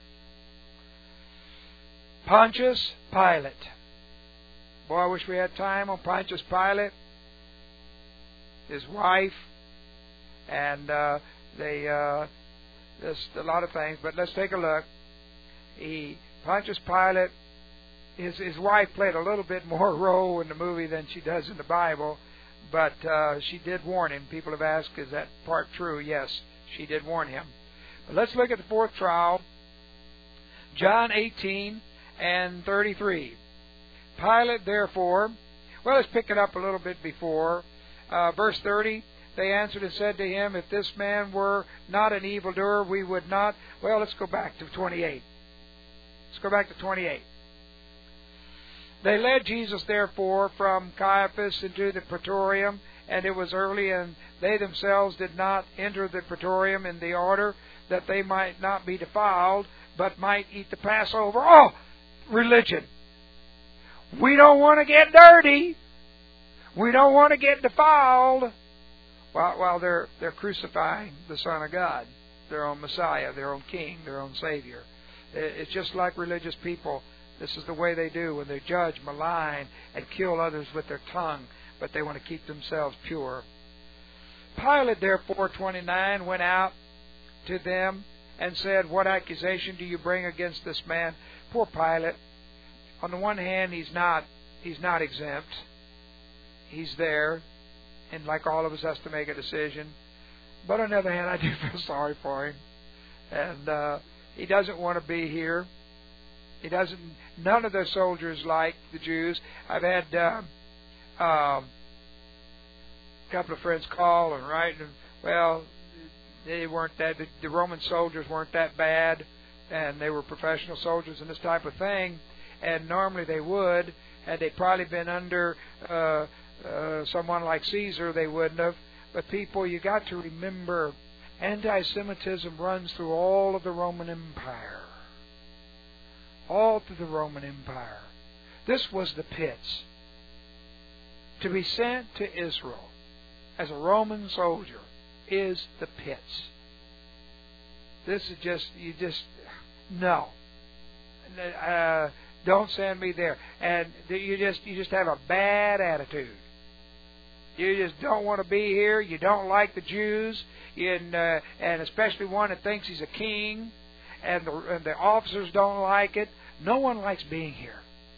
Speaker 1: Pontius Pilate. Boy, I wish we had time on Pontius Pilate. His wife. And uh, they, uh, there's a lot of things, but let's take a look. He, Pontius Pilate, his his wife played a little bit more role in the movie than she does in the Bible, but uh, she did warn him. People have asked, is that part true? Yes, she did warn him. But let's look at the fourth trial, John eighteen and thirty-three. Pilate, therefore, well, let's pick it up a little bit before. Uh, verse thirty. They answered and said to him, if this man were not an evildoer, we would not. Well, let's go back to twenty-eight. Let's go back to twenty-eight. They led Jesus, therefore, from Caiaphas into the praetorium, and it was early, and they themselves did not enter the praetorium in the order that they might not be defiled, but might eat the Passover. Oh, religion. We don't want to get dirty. We don't want to get defiled. While, while they're they're crucifying the Son of God, their own Messiah, their own King, their own Savior. It's just like religious people. This is the way they do when they judge, malign, and kill others with their tongue, but they want to keep themselves pure. Pilate, therefore, twenty-nine, went out to them and said, what accusation do you bring against this man? Poor Pilate. On the one hand, he's not he's not exempt. He's there. And like all of us has to make a decision. But on the other hand, I do feel sorry for him. And uh, he doesn't want to be here. He doesn't. None of the soldiers like the Jews. I've had uh, uh, a couple of friends call and write, and well, they weren't that. The, the Roman soldiers weren't that bad, and they were professional soldiers and this type of thing. And normally they would, had they probably been under Uh, Uh, someone like Caesar, they wouldn't have. But people, you got to remember, anti-Semitism runs through all of the Roman Empire. All through the Roman Empire. This was the pits. To be sent to Israel as a Roman soldier is the pits. This is just, you just, no. Uh, don't send me there. And you just, you just have a bad attitude. You just don't want to be here. You don't like the Jews, and, uh, and especially one that thinks he's a king, and the, and the officers don't like it. No one likes being here.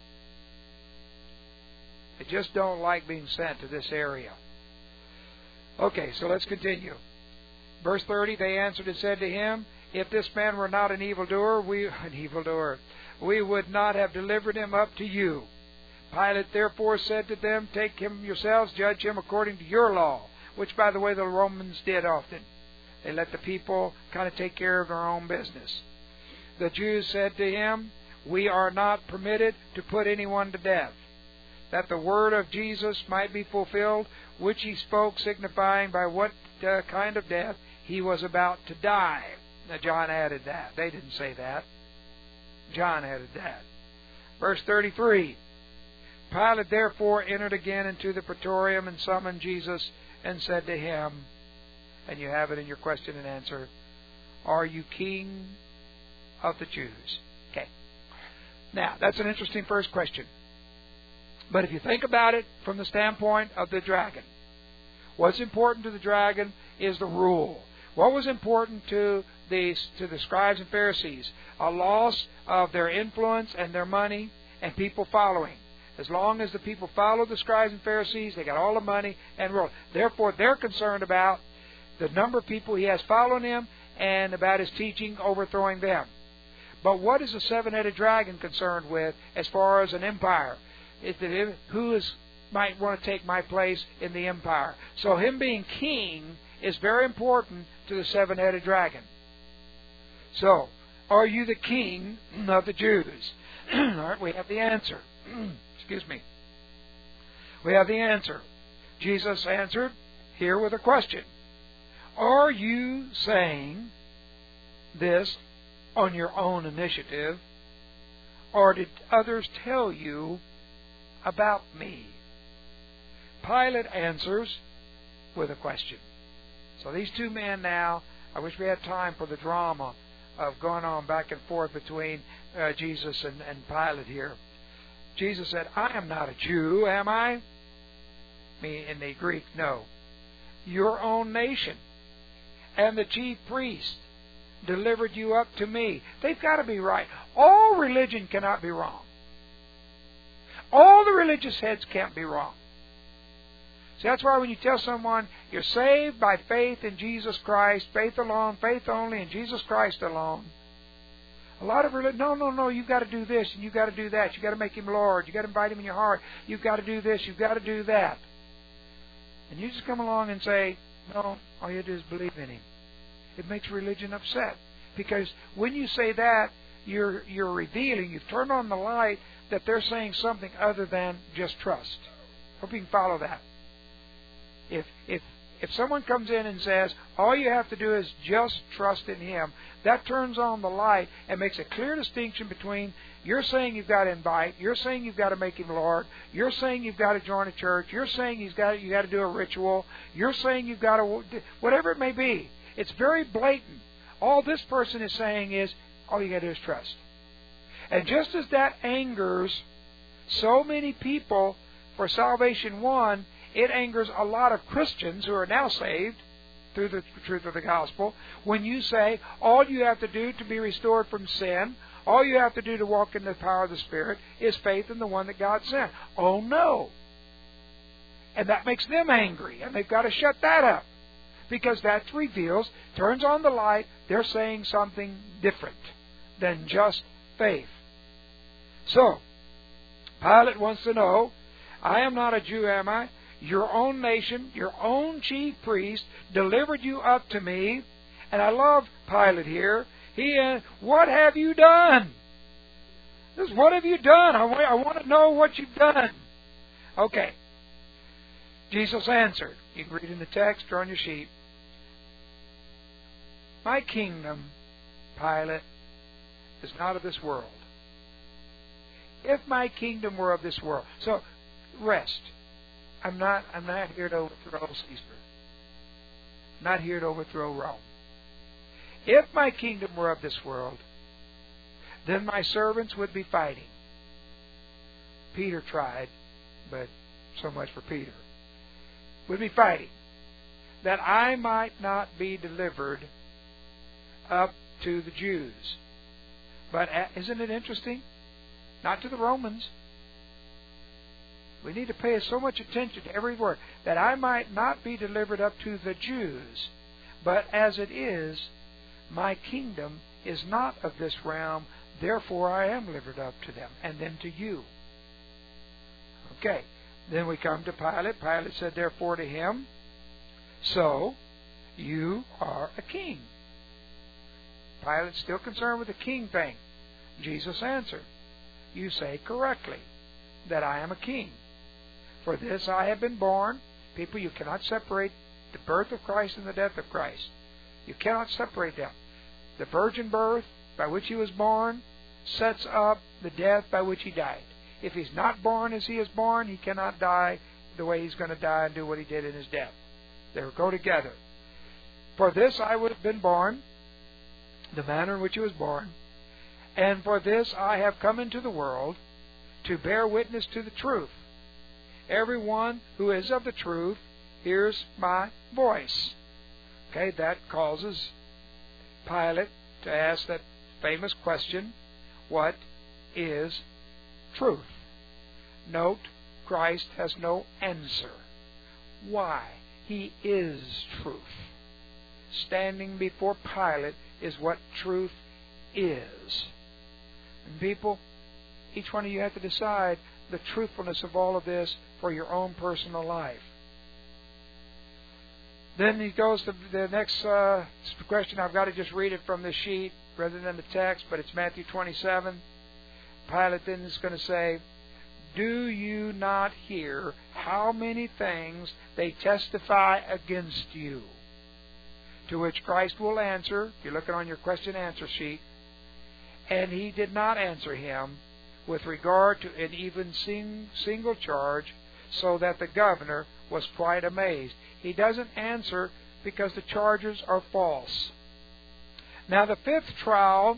Speaker 1: They just don't like being sent to this area. Okay, so let's continue. Verse thirty, they answered and said to him, if this man were not an evildoer, we an evildoer, we would not have delivered him up to you. Pilate therefore said to them, take him yourselves, judge him according to your law, which, by the way, the Romans did often. They let the people kind of take care of their own business. The Jews said to him, we are not permitted to put anyone to death, that the word of Jesus might be fulfilled, which he spoke, signifying by what uh, kind of death he was about to die. Now, John added that. They didn't say that. John added that. Verse thirty-three. Pilate therefore entered again into the praetorium and summoned Jesus and said to him, and you have it in your question and answer, are you king of the Jews? Okay. Now, that's an interesting first question. But if you think about it from the standpoint of the dragon, what's important to the dragon is the rule. What was important to the, to the scribes and Pharisees? A loss of their influence and their money and people following. As long as the people follow the scribes and Pharisees, they got all the money and rule. Therefore, they're concerned about the number of people he has following him and about his teaching overthrowing them. But what is the seven-headed dragon concerned with as far as an empire? Is that who is might want to take my place in the empire? So him being king is very important to the seven-headed dragon. So, are you the king of the Jews? All right, we have the answer. Excuse me. We have the answer. Jesus answered here with a question. Are you saying this on your own initiative, or did others tell you about me? Pilate answers with a question. So these two men now, I wish we had time for the drama of going on back and forth between uh, Jesus and, and Pilate here. Jesus said, I am not a Jew, am I? Me in the Greek, no. Your own nation and the chief priest delivered you up to me. They've got to be right. All religion cannot be wrong. All the religious heads can't be wrong. See, that's why when you tell someone you're saved by faith in Jesus Christ, faith alone, faith only in Jesus Christ alone, a lot of religion, no, no, no, you've got to do this and you've got to do that. You've got to make Him Lord. You've got to invite Him in your heart. You've got to do this. You've got to do that. And you just come along and say, no, all you do is believe in Him. It makes religion upset. Because when you say that, you're you're revealing, you've turned on the light that they're saying something other than just trust. Hope you can follow that. If if if someone comes in and says, all you have to do is just trust in Him, that turns on the light and makes a clear distinction between you're saying you've got to invite, you're saying you've got to make Him Lord, you're saying you've got to join a church, you're saying He's got you got to do a ritual, you're saying you've got to, whatever it may be. It's very blatant. All this person is saying is, all you got to do is trust. And just as that angers so many people for salvation one, it angers a lot of Christians who are now saved through the truth of the gospel. When you say, all you have to do to be restored from sin, all you have to do to walk in the power of the Spirit is faith in the one that God sent. Oh no. And that makes them angry, and they've got to shut that up. Because that reveals, turns on the light, they're saying something different than just faith. So, Pilate wants to know, I am not a Jew, am I? Your own nation, your own chief priest delivered you up to me. And I love Pilate here. He, uh, what have you done? This, what have you done? I want, I want to know what you've done. Okay. Jesus answered. You can read in the text or on your sheet. My kingdom, Pilate, is not of this world. If my kingdom were of this world. So, rest. I'm not I'm not here to overthrow Caesar. I'm not here to overthrow Rome. If my kingdom were of this world, then my servants would be fighting. Peter tried, but so much for Peter. Would be fighting, that I might not be delivered up to the Jews. But isn't it interesting? Not to the Romans. We need to pay so much attention to every word. That I might not be delivered up to the Jews. But as it is, my kingdom is not of this realm, therefore I am delivered up to them, and then to you. Okay. Then we come to Pilate. Pilate said, therefore, to him, so you are a king. Pilate's still concerned with the king thing. Jesus answered, you say correctly that I am a king. For this I have been born. People, you cannot separate the birth of Christ and the death of Christ. You cannot separate them. The virgin birth by which He was born sets up the death by which He died. If He's not born as He is born, He cannot die the way He's going to die and do what He did in His death. They go together. For this I would have been born, the manner in which He was born, and for this I have come into the world, to bear witness to the truth. Everyone who is of the truth hears my voice. Okay, that causes Pilate to ask that famous question, what is truth? Note, Christ has no answer. Why? He is truth. Standing before Pilate is what truth is. And people, each one of you have to decide the truthfulness of all of this for your own personal life. Then he goes to the next uh, question. I've got to just read it from the sheet rather than the text, but it's Matthew twenty-seven. Pilate then is going to say, do you not hear how many things they testify against you? To which Christ will answer, if you're looking on your question answer sheet, and he did not answer him with regard to an even sing, single charge, so that the governor was quite amazed. He doesn't answer because the charges are false. Now the fifth trial,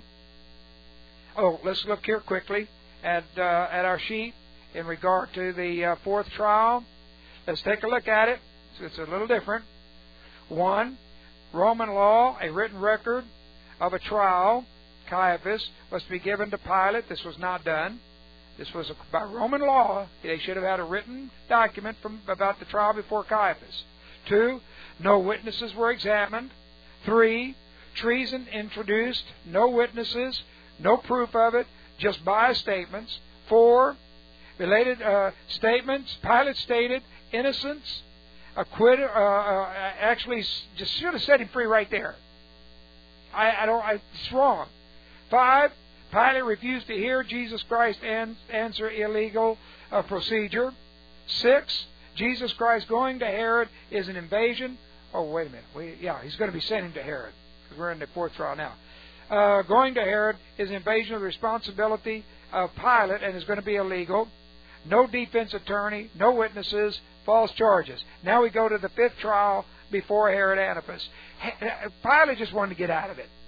Speaker 1: oh, let's look here quickly at uh, at our sheet in regard to the uh, fourth trial. Let's take a look at it. It's a little different. One, Roman law, a written record of a trial, Caiaphas, was to be given to Pilate. This was not done. This was a, by Roman law. They should have had a written document from about the trial before Caiaphas. Two, no witnesses were examined. Three, treason introduced, no witnesses, no proof of it, just biased statements. Four, related uh, statements. Pilate stated innocence, acquitted. Uh, uh, actually, just should have set him free right there. I, I don't. I, it's wrong. Five, Pilate refused to hear Jesus Christ an, answer illegal uh, procedure. Six, Jesus Christ going to Herod is an invasion. Oh, wait a minute. We, yeah, he's going to be sending to Herod because we're in the fourth trial now. Uh, going to Herod is an invasion of the responsibility of Pilate and is going to be illegal. No defense attorney, no witnesses, false charges. Now we go to the fifth trial before Herod Antipas. Pilate just wanted to get out of it.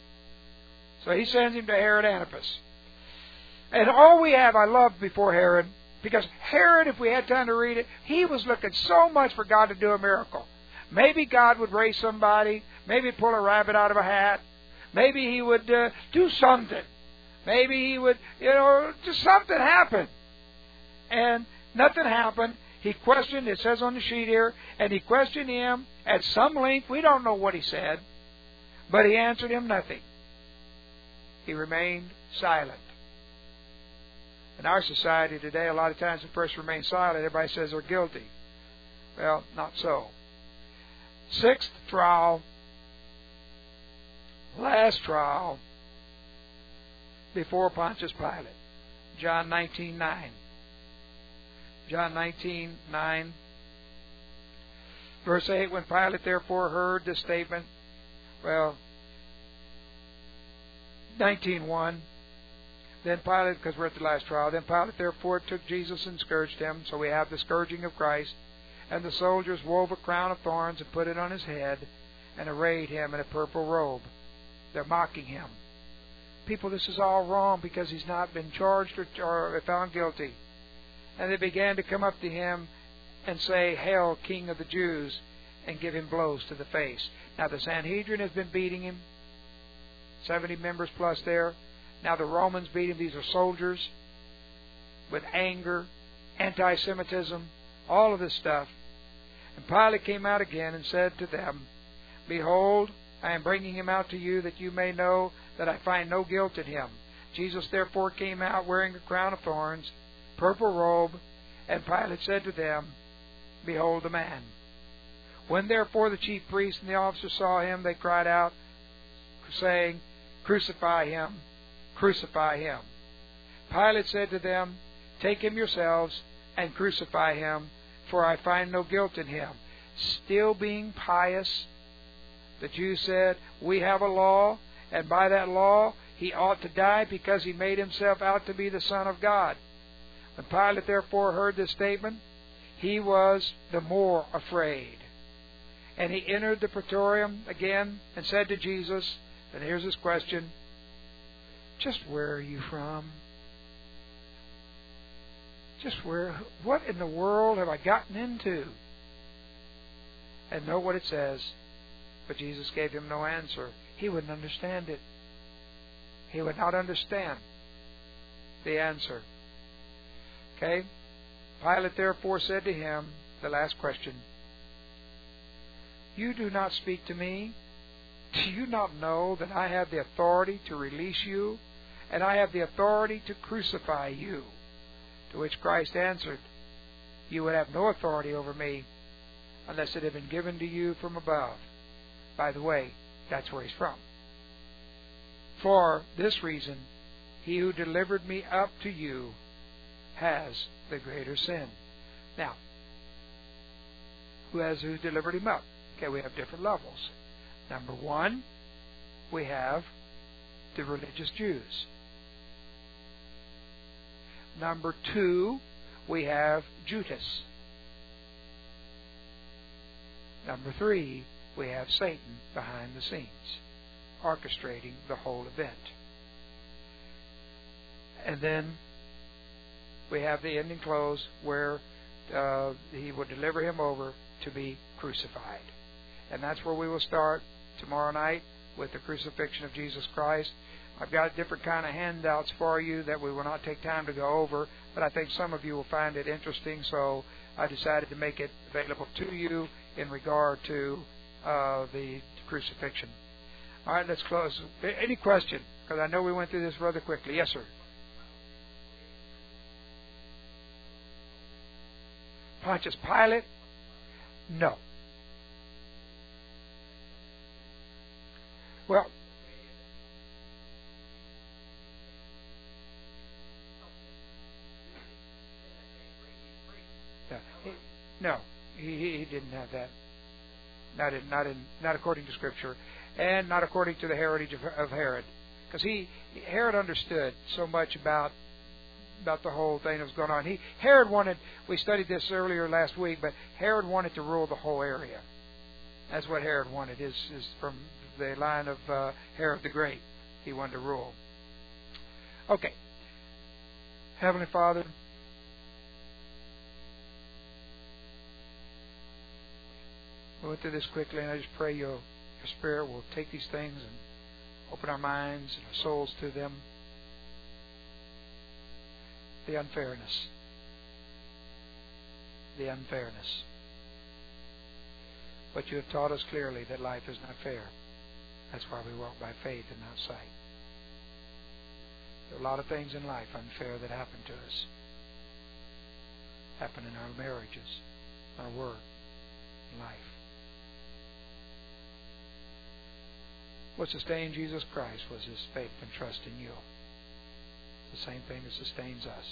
Speaker 1: So he sends him to Herod Antipas. And all we have, I love before Herod, because Herod, if we had time to read it, he was looking so much for God to do a miracle. Maybe God would raise somebody. Maybe pull a rabbit out of a hat. Maybe he would uh, do something. Maybe he would, you know, just something happen. And nothing happened. He questioned, it says on the sheet here, and he questioned him at some length. We don't know what he said, but he answered him nothing. He remained silent. In our society today, a lot of times when a person remains silent, everybody says they're guilty. Well, not so. Sixth trial, last trial, before Pontius Pilate. John nineteen nine. John nineteen nine. Verse eight, when Pilate therefore heard this statement, well, nineteen one, then Pilate, because we're at the last trial, then Pilate therefore took Jesus and scourged him. So we have the scourging of Christ. And the soldiers wove a crown of thorns and put it on his head and arrayed him in a purple robe. They're mocking him. People, this is all wrong because he's not been charged or, or found guilty. And they began to come up to him and say, "Hail, King of the Jews," and give him blows to the face. Now the Sanhedrin has been beating him. seventy members plus there. Now the Romans beat him. These are soldiers with anger, anti-Semitism, all of this stuff. And Pilate came out again and said to them, "Behold, I am bringing him out to you that you may know that I find no guilt in him." Jesus therefore came out wearing a crown of thorns, purple robe, and Pilate said to them, "Behold the man." When therefore the chief priests and the officers saw him, they cried out, saying, "Crucify him, crucify him." Pilate said to them, "Take him yourselves and crucify him, for I find no guilt in him." Still being pious, the Jews said, "We have a law, and by that law he ought to die because he made himself out to be the Son of God." When Pilate therefore heard this statement, he was the more afraid. And he entered the praetorium again and said to Jesus, and here's his question, "Just where are you from? Just where, what in the world have I gotten into?" And note what it says. But Jesus gave him no answer. He wouldn't understand it. He would not understand the answer. Okay? Pilate therefore said to him, the last question, "You do not speak to me? Do you not know that I have the authority to release you, and I have the authority to crucify you?" To which Christ answered, "You would have no authority over me unless it had been given to you from above." By the way, that's where he's from. "For this reason, he who delivered me up to you has the greater sin. Now, who has who delivered him up? Okay, we have different levels. Number one, we have the religious Jews. Number two, we have Judas. Number three, we have Satan behind the scenes, orchestrating the whole event. And then we have the ending close where uh, he will deliver him over to be crucified. And that's where we will start tomorrow night with the crucifixion of Jesus Christ. I've got different kind of handouts for you that we will not take time to go over, but I think some of you will find it interesting, so I decided to make it available to you in regard to uh, the crucifixion. All right, let's close. Any question? Because I know we went through this rather quickly. Yes, sir. Pontius Pilate? No. Well, yeah, he, no, he, he didn't have that. Not in, not in, not according to Scripture, and not according to the heritage of, of Herod, because he Herod understood so much about about the whole thing that was going on. He Herod wanted. We studied this earlier last week, but Herod wanted to rule the whole area. That's what Herod wanted. Is is from the line of uh, Herod the Great. He wanted to rule. Okay. Heavenly Father, we went through this quickly, and I just pray your, your Spirit will take these things and open our minds and our souls to them. The unfairness. The unfairness. But you have taught us clearly that life is not fair. That's why we walk by faith and not sight. There are a lot of things in life unfair that happen to us. Happen in our marriages, our work, life. What sustained Jesus Christ was his faith and trust in you. It's the same thing that sustains us.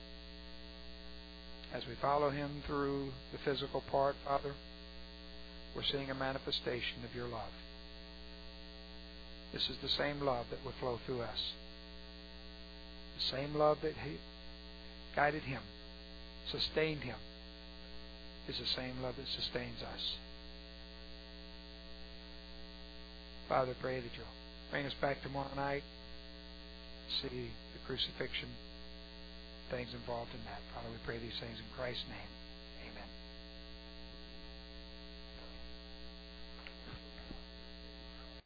Speaker 1: As we follow him through the physical part, Father, we're seeing a manifestation of your love. This is the same love that would flow through us. The same love that he guided him, sustained him, is the same love that sustains us. Father, pray that you'll bring us back tomorrow night, see the crucifixion, things involved in that. Father, we pray these things in Christ's name.